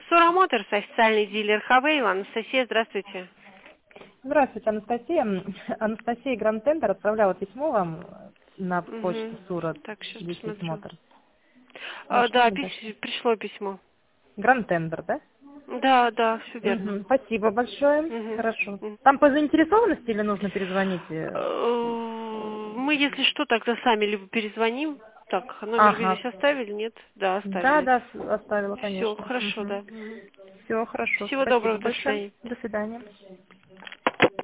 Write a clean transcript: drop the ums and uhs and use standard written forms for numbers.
Сура Моторс, официальный дилер Хавейл. Анастасия, здравствуйте. Здравствуйте, Анастасия. Анастасия Гранд Тендер отправляла письмо вам на почту Угу. Сура Так, сейчас 10 посмотрю. Мотор. Нашли, Да, не дошли? пришло письмо. Гранд Тендер, да? Да, все верно. Спасибо большое. Мгм. Хорошо. Мгм. Там по заинтересованности или нужно перезвонить? Мы, если что, тогда сами либо перезвоним. Так, номер вы Ага. здесь оставили? Нет? Да, Да, оставили. да, оставила, Все, конечно. хорошо, да. Все хорошо. Всего Спасибо доброго, до большое. свидания. До свидания.